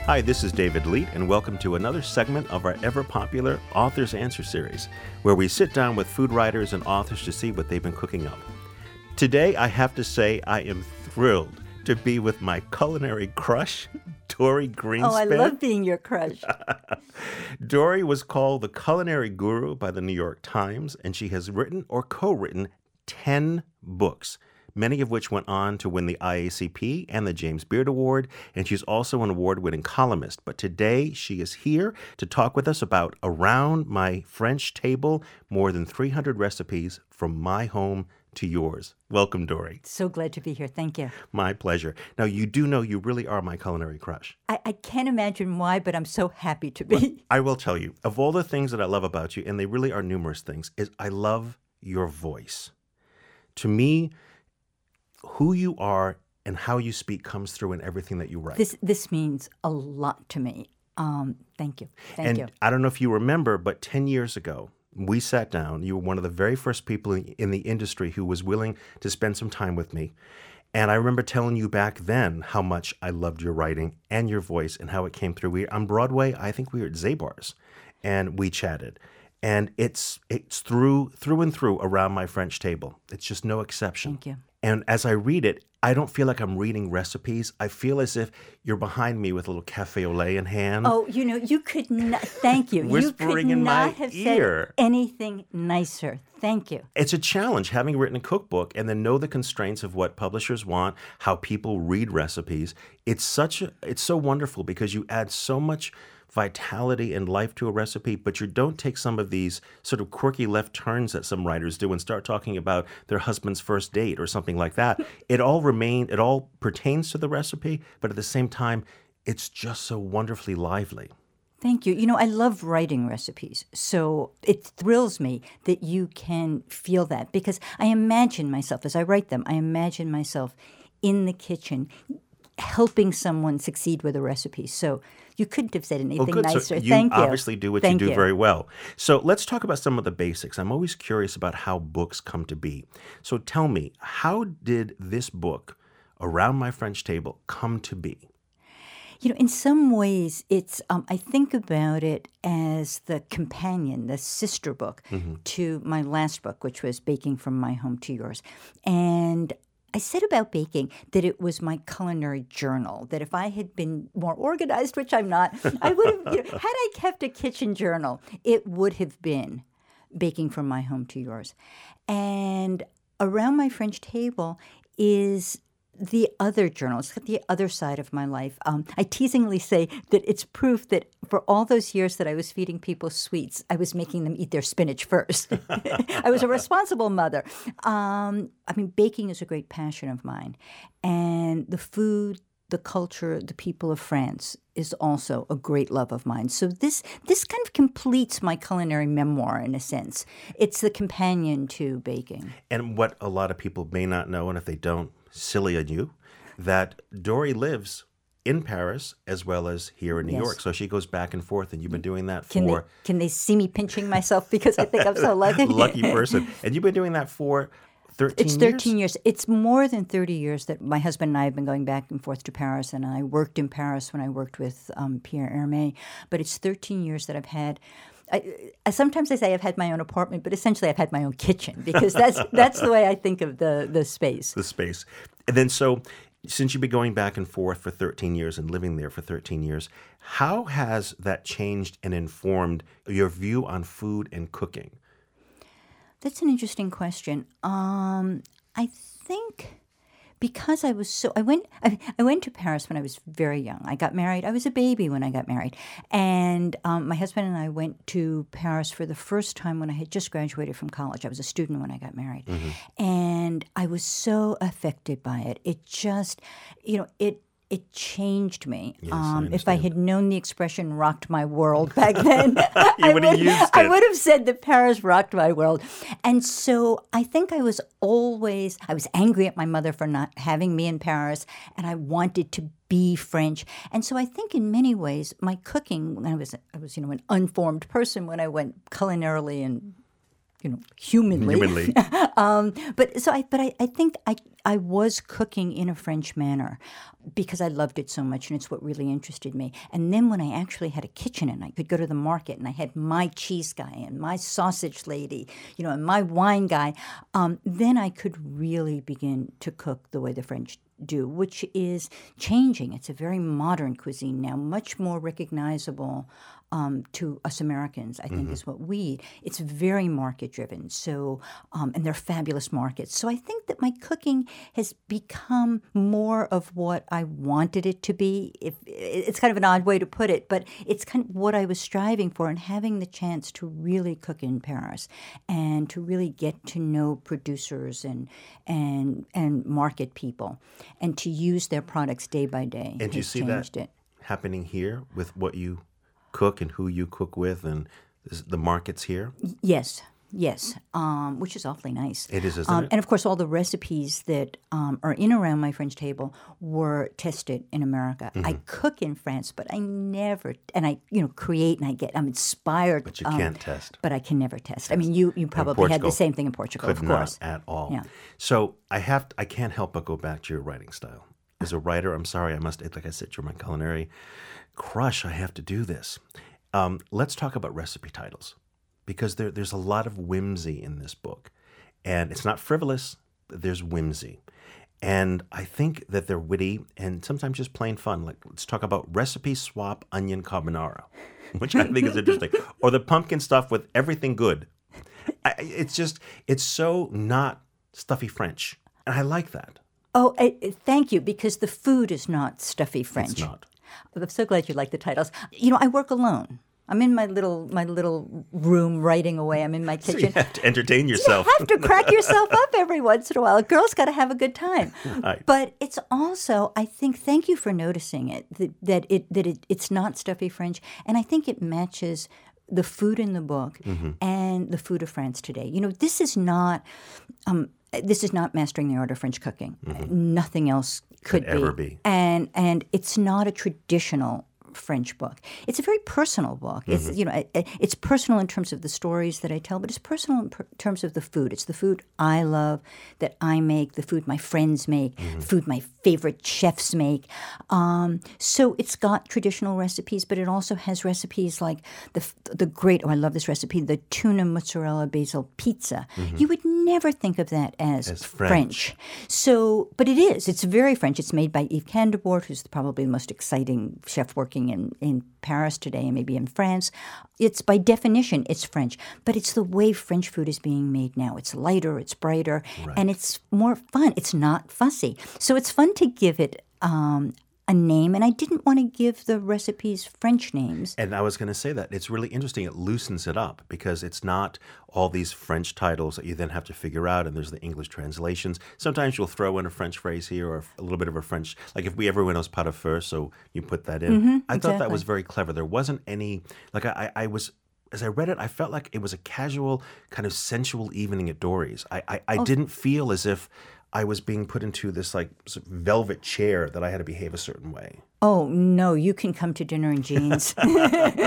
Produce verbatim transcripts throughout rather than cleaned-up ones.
Hi, this is David Leet, and welcome to another segment of our ever-popular Author's Answer series, where we sit down with food writers and authors to see what they've been cooking up. Today, I have to say I am thrilled to be with my culinary crush, Dorie Greenspan. Oh, I love being your crush. Dorie was called the culinary guru by the New York Times, and she has written or co-written ten books, many of which went on to win the I A C P and the James Beard Award, and she's also an award-winning columnist. But today, she is here to talk with us about Around My French Table, more than three hundred recipes from my home to yours. Welcome, Dorie. So glad to be here. Thank you. My pleasure. Now, you do know you really are my culinary crush. I, I can't imagine why, but I'm so happy to be. Well, I will tell you, of all the things that I love about you, and they really are numerous things, is I love your voice. To me, who you are and how you speak comes through in everything that you write. This this means a lot to me. Um, thank you. Thank and you. I don't know if you remember, but ten years ago, we sat down. You were one of the very first people in the industry who was willing to spend some time with me. And I remember telling you back then how much I loved your writing and your voice and how it came through. We, on Broadway, I think we were at Zabar's, and we chatted. And it's it's through through and through Around My French Table. It's just no exception. Thank you. And as I read it, I don't feel like I'm reading recipes. I feel as if you're behind me with a little cafe au lait in hand. Oh, you know, you could not, thank you. Whispering you could in not my have ear. said anything nicer. Thank you. It's a challenge having written a cookbook and then know the constraints of what publishers want, how people read recipes. It's such a, it's so wonderful because you add so much vitality and life to a recipe, but you don't take some of these sort of quirky left turns that some writers do and start talking about their husband's first date or something like that. It all remain, it all pertains to the recipe, but at the same time, it's just so wonderfully lively. Thank you. You know, I love writing recipes, so it thrills me that you can feel that because I imagine myself, as I write them, I imagine myself in the kitchen helping someone succeed with a recipe. So you couldn't have said anything oh, good. nicer. So you Thank you. obviously do what Thank you do you. very well. So let's talk about some of the basics. I'm always curious about how books come to be. So tell me, how did this book, Around My French Table, come to be? You know, in some ways, it's um, I think about it as the companion, the sister book mm-hmm. to my last book, which was Baking from My Home to Yours. And I said about baking that it was my culinary journal, that if I had been more organized, which I'm not, I would have, you know, had I kept a kitchen journal, it would have been Baking from My Home to Yours. And Around My French Table is the other journal. It's the other side of my life. Um, I teasingly say that it's proof that for all those years that I was feeding people sweets, I was making them eat their spinach first. I was a responsible mother. Um, I mean, baking is a great passion of mine. And the food, the culture, the people of France is also a great love of mine. So this this kind of completes my culinary memoir in a sense. It's the companion to baking. And what a lot of people may not know, and if they don't, silly on you, that Dorie lives in Paris as well as here in New yes. York. So she goes back and forth, and you've been doing that can for... They, can they see me pinching myself because I think I'm so lucky? Lucky person. And you've been doing that for thirteen it's years? It's thirteen years. It's more than thirty years that my husband and I have been going back and forth to Paris, and I worked in Paris when I worked with um, Pierre Hermé. But it's thirteen years that I've had... I, I, sometimes I say I've had my own apartment, but essentially I've had my own kitchen because that's that's the way I think of the, the space. The space. And then so since you've been going back and forth for thirteen years and living there for thirteen years, how has that changed and informed your view on food and cooking? That's an interesting question. Um, I think... Because I was so, I went, I, I went to Paris when I was very young. I got married. I was a baby when I got married, and um, my husband and I went to Paris for the first time when I had just graduated from college. I was a student when I got married, mm-hmm. and I was so affected by it. It just, you know, it. It changed me. Yes, um, I if I had known the expression "rocked my world" back then, you I would would have used it. I would have said that Paris rocked my world. And so I think I was always I was angry at my mother for not having me in Paris, and I wanted to be French. And so I think in many ways my cooking, when I was I was you know an unformed person when I went culinarily and you know humanly. Humanly. um, but so I but I, I think I I was cooking in a French manner because I loved it so much, and it's what really interested me. And then when I actually had a kitchen and I could go to the market and I had my cheese guy and my sausage lady, you know, and my wine guy, um, then I could really begin to cook the way the French do, which is changing. It's a very modern cuisine now, much more recognizable um, to us Americans, I think, mm-hmm. is what we eat. It's very market-driven, so um, and they're fabulous markets. So I think that my cooking has become more of what I wanted it to be. If it's kind of an odd way to put it, but it's kind of what I was striving for, and having the chance to really cook in Paris and to really get to know producers and and and market people, and to use their products day by day. And do you see that it. happening here with what you cook and who you cook with and the markets here? Yes, yes, um, which is awfully nice. It is, isn't um, it? And of course, all the recipes that um, are in around my French table were tested in America. Mm-hmm. I cook in France, but I never, and I, you know, create and I get, I'm inspired. But you um, can't test. But I can never test. I mean, you you probably had the same thing in Portugal, could of course. Not at all. Yeah. So I have, to, I can't help but go back to your writing style. As a writer, I'm sorry, I must, like I said, you're my culinary crush. I have to do this. Um, let's talk about recipe titles, because there, there's a lot of whimsy in this book. And it's not frivolous, there's whimsy. And I think that they're witty and sometimes just plain fun. Like, let's talk about recipe swap onion carbonara, which I think is interesting. Or the pumpkin stuff with everything good. I, it's just, it's so not stuffy French. And I like that. Oh, I, thank you, because the food is not stuffy French. It's not. I'm so glad you like the titles. You know, I work alone. I'm in my little my little room writing away. I'm in my kitchen. So you have to entertain yourself. You have to crack yourself up every once in a while. A girl's got to have a good time. Right. But it's also, I think, thank you for noticing it, that, that it that it, it's not stuffy French. And I think it matches the food in the book mm-hmm. and the food of France today. You know, this is not um, this is not mastering the art of French cooking. Mm-hmm. Nothing else could, could ever be. And and it's not a traditional French book. It's a very personal book. Mm-hmm. It's you know it, it's personal in terms of the stories that I tell, but it's personal in per- terms of the food. It's the food I love, that I make, the food my friends make, mm-hmm. food my favorite chefs make. Um, so it's got traditional recipes, but it also has recipes like the the great. Oh, I love this recipe: the tuna mozzarella basil pizza. Mm-hmm. You would never think of that as, as French. French. So, but it is. It's very French. It's made by Yves Candebord, who's probably the most exciting chef working in, in Paris today and maybe in France. It's by definition, it's French, but it's the way French food is being made now. It's lighter, it's brighter, right. and it's more fun. It's not fussy. So it's fun to give it um, a name, and I didn't want to give the recipes French names. And I was going to say that. It's really interesting. It loosens it up because it's not all these French titles that you then have to figure out, and there's the English translations. Sometimes you'll throw in a French phrase here or a little bit of a French, like if we ever went as pas de feu, so you put that in. Mm-hmm, I exactly. thought that was very clever. There wasn't any, like I, I was... As I read it, I felt like it was a casual, kind of sensual evening at Dory's. I, I, I oh. didn't feel as if I was being put into this like sort of velvet chair that I had to behave a certain way. Oh, no, you can come to dinner in jeans. And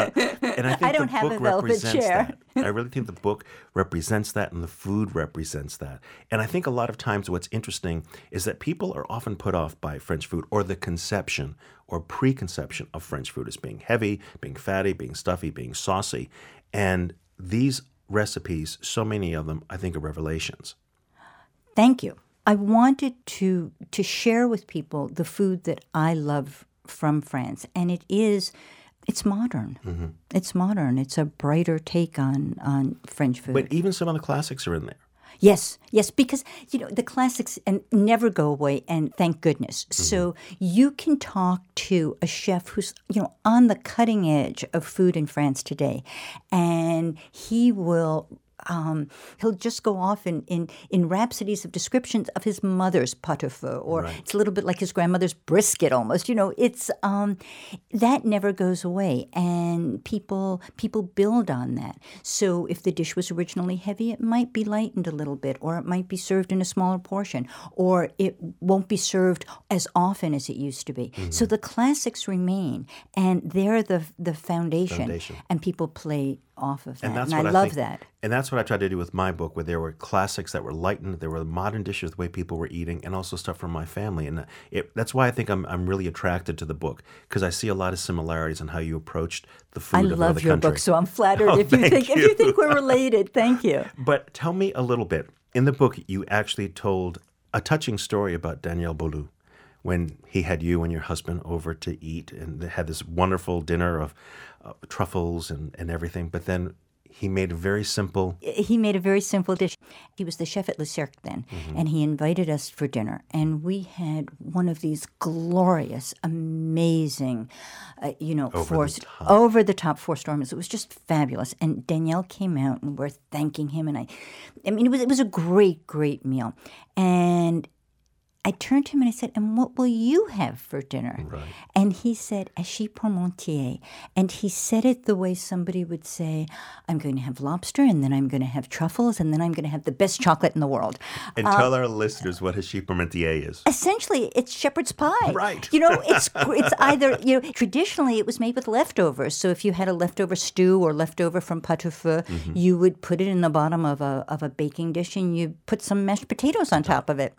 I think I don't the have book a velvet represents chair. that. I really think the book represents that, and the food represents that. And I think a lot of times what's interesting is that people are often put off by French food, or the conception or preconception of French food as being heavy, being fatty, being stuffy, being saucy. And these recipes, so many of them, I think are revelations. Thank you. I wanted to to share with people the food that I love from France, and it is it's modern. Mm-hmm. It's modern. It's a brighter take on on French food. But even some of the classics are in there. Yes, yes, because, you know, the classics and never go away, and thank goodness. Mm-hmm. So you can talk to a chef who's, you know, on the cutting edge of food in France today, and he will... Um, he'll just go off in, in, in rhapsodies of descriptions of his mother's pot au feu, or right. It's a little bit like his grandmother's brisket almost. You know, it's um, that never goes away, and people people build on that. So if the dish was originally heavy, it might be lightened a little bit, or it might be served in a smaller portion, or it won't be served as often as it used to be. Mm-hmm. So the classics remain, and they're the the foundation, foundation. And people play off of that. And that's and what I I love think, that. and that's what I tried to do with my book, where there were classics that were lightened, there were modern dishes, the way people were eating, and also stuff from my family. And it, that's why I think I'm I'm really attracted to the book, because I see a lot of similarities in how you approached the food I of another love your country. book, so I'm flattered Oh, if you thank think if you. you think we're related. Thank you. But tell me a little bit. In the book, you actually told a touching story about Daniel Boulud, when he had you and your husband over to eat, and they had this wonderful dinner of uh, truffles and, and everything. But then he made a very simple. He made a very simple dish. He was the chef at Le Cercle then, Mm-hmm. and he invited us for dinner. And we had one of these glorious, amazing, uh, you know, Over four, the top. over the top four stormers. It was just fabulous. And Danielle came out, and we're thanking him. And I, I mean, it was it was a great, great meal. And I turned to him and I said, "And what will you have for dinner?" Right. And he said, "Hachis parmentier." And he said it the way somebody would say, "I'm going to have lobster, and then I'm going to have truffles, and then I'm going to have the best chocolate in the world." And tell our listeners what hachis parmentier is. Essentially, it's shepherd's pie. Right. You know, it's it's either, you know, traditionally it was made with leftovers. So if you had a leftover stew or leftover from pot au feu, Mm-hmm. you would put it in the bottom of a of a baking dish and you put some mashed potatoes on top of it.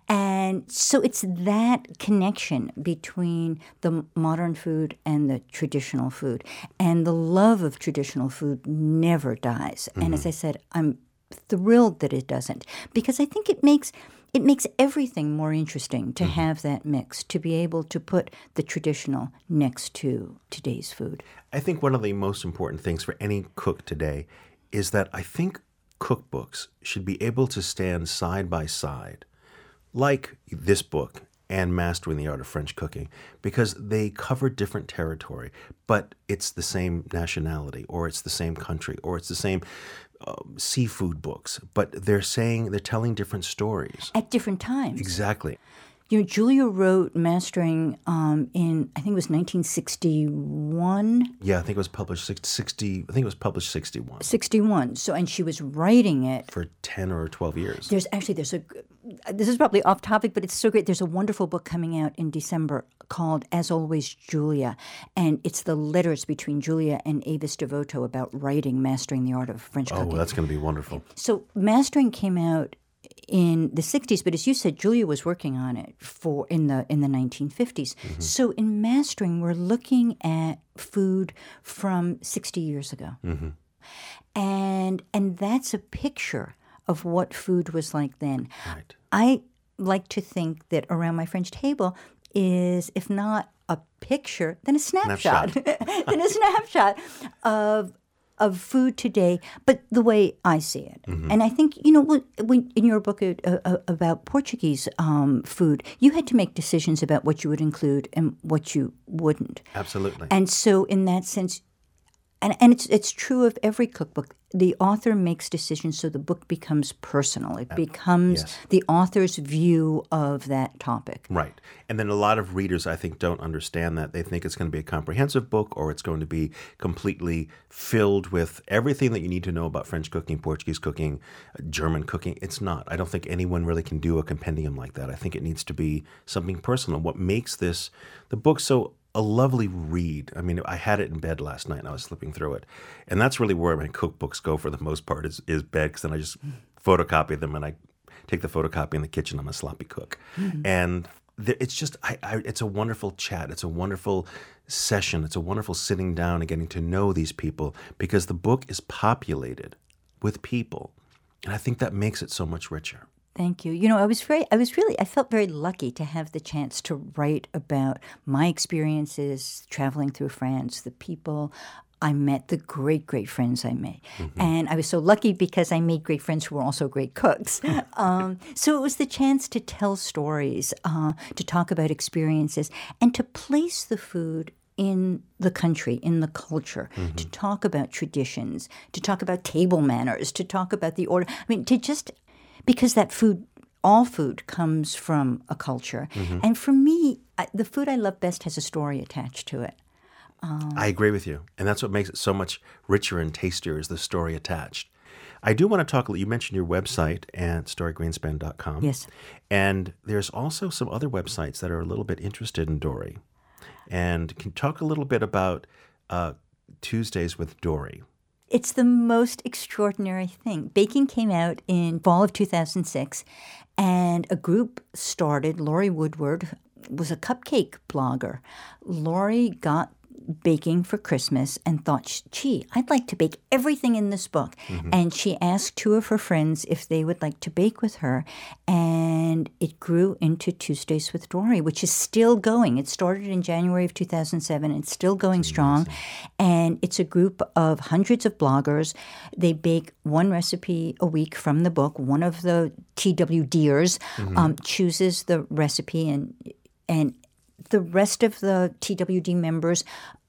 And so it's that connection between the modern food and the traditional food. And the love of traditional food never dies. And as I said, I'm thrilled that it doesn't, because I think it makes it makes everything more interesting to have that mix, to be able to put the traditional next to today's food. I think one of the most important things for any cook today is that I think cookbooks should be able to stand side by side, like this book and Mastering the Art of French Cooking, because they cover different territory, but it's the same nationality, or it's the same country, or it's the same uh, seafood books, but they're saying, they're telling different stories. At different times. Exactly. You know, Julia wrote Mastering um, in, I think it was nineteen sixty-one. Yeah, I think it was published six- sixty. I think it was published sixty-one sixty-one. So, and she was writing it. for ten or twelve years. There's actually, there's a, this is probably off topic, but it's so great. There's a wonderful book coming out in December called As Always, Julia. And it's the letters between Julia and Avis Devoto about writing Mastering the Art of French Oh, Cooking. that's going to be wonderful. So Mastering came out in the sixties, but as you said, Julia was working on it for in the in the nineteen fifties. Mm-hmm. So in Mastering, we're looking at food from sixty years ago. Mm-hmm. And and that's a picture of what food was like then. Right. I like to think that around my French table is, if not a picture, then a snapshot, then a snapshot of of food today, but the way I see it. Mm-hmm. And I think, you know, when, when in your book uh, uh, about Portuguese um, food, you had to make decisions about what you would include and what you wouldn't. Absolutely. And so in that sense, and, and it's it's true of every cookbook, the author makes decisions so the book becomes personal. It becomes yes. the author's view of that topic. Right. And then a lot of readers, I think, don't understand that. They think it's going to be a comprehensive book, or it's going to be completely filled with everything that you need to know about French cooking, Portuguese cooking, German cooking. It's not. I don't think anyone really can do a compendium like that. I think it needs to be something personal. What makes this, the book, so a lovely read. I mean, I had it in bed last night and I was flipping through it. And that's really where my cookbooks go for the most part, is, is bed, because then I just photocopy them and I take the photocopy in the kitchen. I'm a sloppy cook. Mm-hmm. And th- it's just, I, I, it's a wonderful chat. It's a wonderful session. It's a wonderful sitting down and getting to know these people, because the book is populated with people. And I think that makes it so much richer. Thank you. You know, I was very, I was really, I felt very lucky to have the chance to write about my experiences traveling through France, the people I met, the great, great friends I made. Mm-hmm. And I was so lucky because I made great friends who were also great cooks. um, so it was the chance to tell stories, uh, to talk about experiences, and to place the food in the country, in the culture, mm-hmm. to talk about traditions, to talk about table manners, to talk about the order. I mean, to just... Because that food, all food comes from a culture. Mm-hmm. And for me, the food I love best has a story attached to it. Um, I agree with you. And that's what makes it so much richer and tastier, is the story attached. I do want to talk, you mentioned your website at story greenspan dot com. Yes. And there's also some other websites that are a little bit interested in Dory. And can you talk a little bit about uh, Tuesdays with Dory? It's the most extraordinary thing. Baking came out in fall of two thousand six, and a group started. Lori Woodward was a cupcake blogger. Lori got baking for Christmas and thought, gee, I'd like to bake everything in this book. Mm-hmm. And she asked two of her friends if they would like to bake with her. And it grew into Tuesdays with Dory, which is still going. It started in January of two thousand seven. It's still going That's strong. Amazing. And it's a group of hundreds of bloggers. They bake one recipe a week from the book. One of the T W D'ers mm-hmm. um, chooses the recipe, and and the rest of the T W D members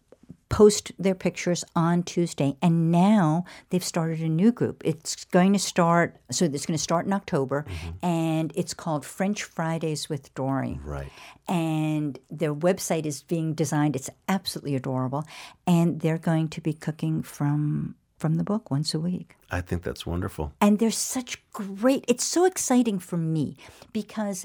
post their pictures on Tuesday. And now they've started a new group. It's going to start, so it's going to start in October, mm-hmm. and it's called French Fridays with Dory. Right. And their website is being designed. It's absolutely adorable. And they're going to be cooking from from the book once a week. I think that's wonderful. And there's such great, it's so exciting for me because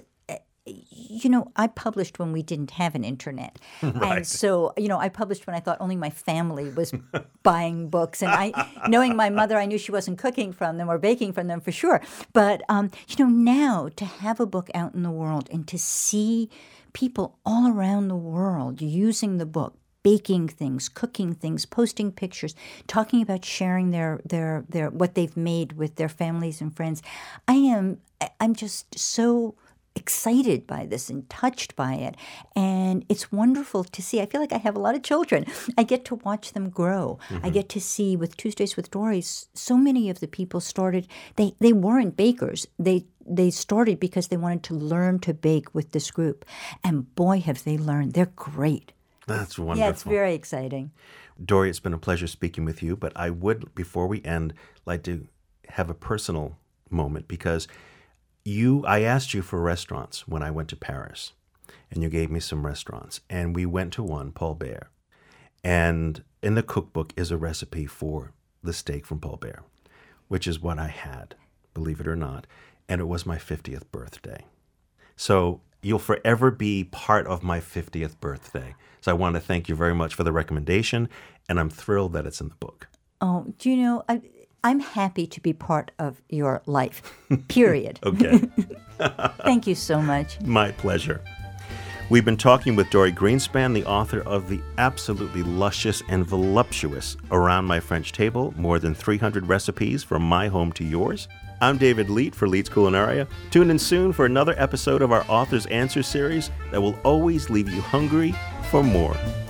you know, I published when we didn't have an internet. Right. And so, you know, I published when I thought only my family was buying books. And I, knowing my mother, I knew she wasn't cooking from them or baking from them for sure. But, um, you know, now to have a book out in the world and to see people all around the world using the book, baking things, cooking things, posting pictures, talking about sharing their their their what they've made with their families and friends. I am, I'm just so excited by this and touched by it. And it's wonderful to see. I feel like I have a lot of children. I get to watch them grow. Mm-hmm. I get to see with Tuesdays with Dory, so many of the people started, they, they weren't bakers. They they started because they wanted to learn to bake with this group. And boy, have they learned. They're great. That's wonderful. Yeah, it's very exciting. Dory, it's been a pleasure speaking with you, but I would, before we end, like to have a personal moment because You, I asked you for restaurants when I went to Paris, and you gave me some restaurants, and we went to one, Paul Bert, and in the cookbook is a recipe for the steak from Paul Bert, which is what I had, believe it or not, and it was my fiftieth birthday. So you'll forever be part of my fiftieth birthday. So I want to thank you very much for the recommendation, and I'm thrilled that it's in the book. Oh, do you know, I... I'm happy to be part of your life, period. Okay. Thank you so much. My pleasure. We've been talking with Dory Greenspan, the author of the absolutely luscious and voluptuous Around My French Table, more than three hundred recipes from my home to yours. I'm David Leet for Leet's Culinaria. Tune in soon for another episode of our Author's Answer series that will always leave you hungry for more.